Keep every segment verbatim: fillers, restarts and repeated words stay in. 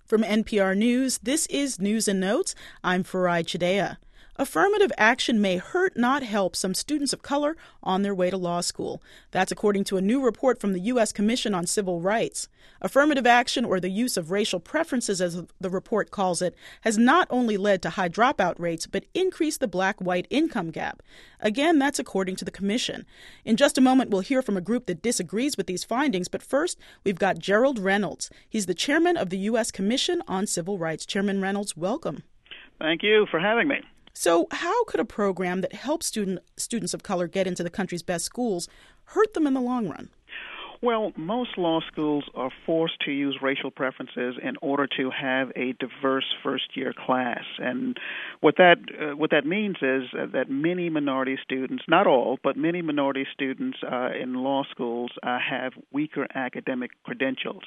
From N P R News, this is News and Notes. I'm Farai Chidea. Affirmative action may hurt, not help, some students of color on their way to law school. That's according to a new report from the U S Commission on Civil Rights. Affirmative action, or the use of racial preferences, as the report calls it, has not only led to high dropout rates, but increased the black-white income gap. Again, that's according to the Commission. In just a moment, we'll hear from a group that disagrees with these findings, but first, we've got Gerald Reynolds. He's the chairman of the U S Commission on Civil Rights. Chairman Reynolds, welcome. Thank you for having me. So how could a program that helps student, students of color get into the country's best schools hurt them in the long run? Well, most law schools are forced to use racial preferences in order to have a diverse first-year class. And what that uh, what that means is uh, that many minority students, not all, but many minority students uh, in law schools uh, have weaker academic credentials.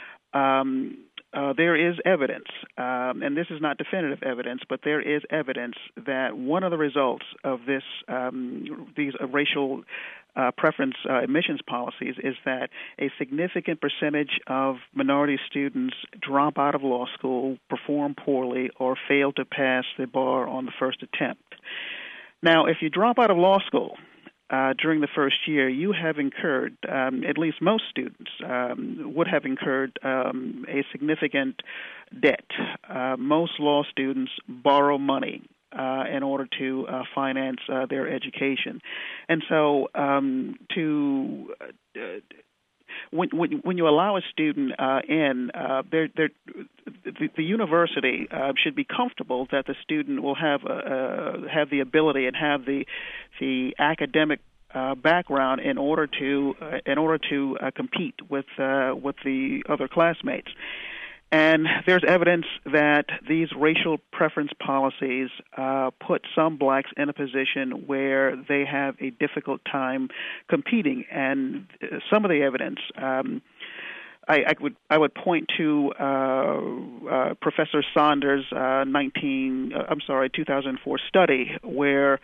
Um, uh, there is evidence, um, and this is not definitive evidence, but there is evidence that one of the results of this um, these uh, racial uh, preference uh, admissions policies is that a significant percentage of minority students drop out of law school, perform poorly, or fail to pass the bar on the first attempt. Now, if you drop out of law school Uh, during the first year, you have incurred, um, at least most students um, would have incurred um, a significant debt. Uh, most law students borrow money uh, in order to uh, finance uh, their education. And so um, to uh, when, when, when you allow a student uh, in, uh, they're, they're, the, the university uh, should be comfortable that the student will have uh, uh, have the ability and have the the academic uh, background in order to uh, in order to uh, compete with uh, with the other classmates. And there's evidence that these racial preference policies uh, put some blacks in a position where they have a difficult time competing. And some of the evidence, um, I, I would I would point to uh, uh, Professor Saunders' uh, nineteen uh, I'm sorry two thousand four study where.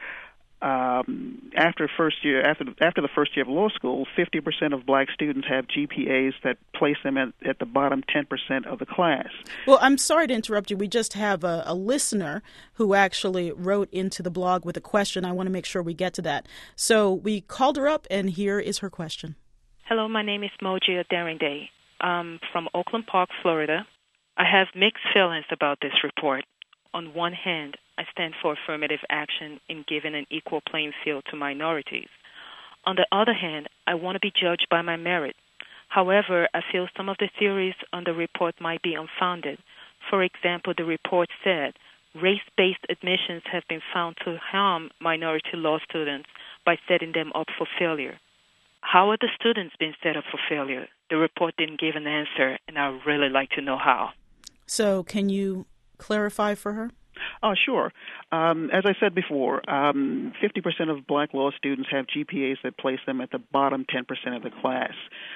Um, after first year, after after the first year of law school, fifty percent of black students have G P As that place them at, at the bottom ten percent of the class. Well, I'm sorry to interrupt you. We just have a, a listener who actually wrote into the blog with a question. I want to make sure we get to that. So we called her up, and here is her question. Hello, my name is Moji Aderinde. I'm from Oakland Park, Florida. I have mixed feelings about this report. On one hand, I stand for affirmative action in giving an equal playing field to minorities. On the other hand, I want to be judged by my merit. However, I feel some of the theories on the report might be unfounded. For example, the report said race-based admissions have been found to harm minority law students by setting them up for failure. How are the students being set up for failure? The report didn't give an answer, and I would really like to know how. So can you clarify for her? Oh, sure. Um, as I said before, um, fifty percent of black law students have G P As that place them at the bottom ten percent of the class.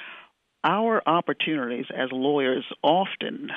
Our opportunities as lawyers often,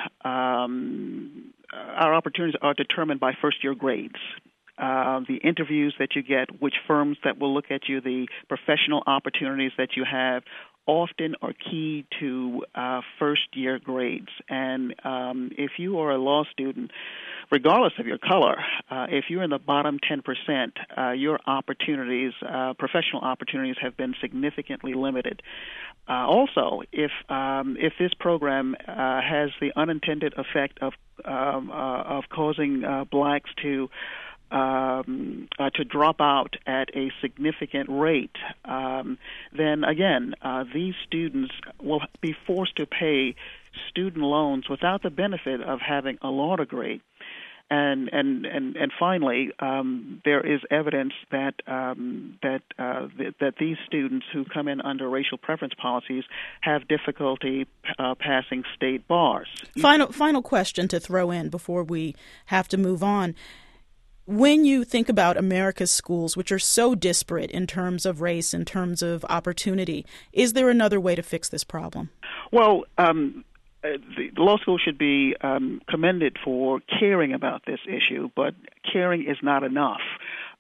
um, our opportunities are determined by first-year grades. Uh, the interviews that you get, which firms that will look at you, the professional opportunities that you have, often are key to uh, first-year grades. And um, if you are a law student, regardless of your color, uh, if you're in the bottom ten percent, uh, your opportunities, uh, professional opportunities, have been significantly limited. Uh, also, if um, if this program uh, has the unintended effect of um, uh, of causing uh, blacks to Um, uh, to drop out at a significant rate, um, then again, uh, these students will be forced to pay student loans without the benefit of having a law degree. And and and, and finally, um, there is evidence that um, that uh, th- that these students who come in under racial preference policies have difficulty uh, passing state bars. Final final question to throw in before we have to move on. When you think about America's schools, which are so disparate in terms of race, in terms of opportunity, is there another way to fix this problem? Well, um, the law school should be um, commended for caring about this issue, but caring is not enough.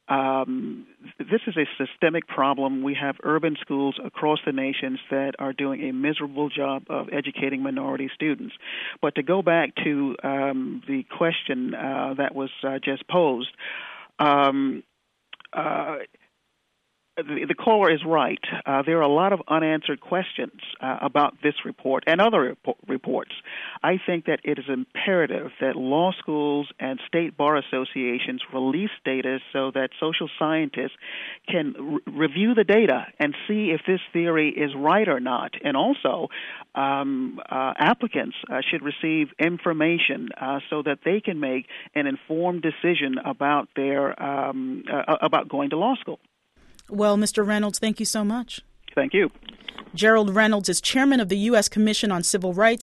Um, this is a systemic problem. We have urban schools across the nations that are doing a miserable job of educating minority students. But to go back to um, the question uh, that was uh, just posed, um, uh, The, the caller is right. Uh, there are a lot of unanswered questions uh, about this report and other rep- reports. I think that it is imperative that law schools and state bar associations release data so that social scientists can re- review the data and see if this theory is right or not. And also, um, uh, applicants uh, should receive information uh, so that they can make an informed decision about their um, uh, about going to law school. Well, Mister Reynolds, thank you so much. Thank you. Gerald Reynolds is chairman of the U S Commission on Civil Rights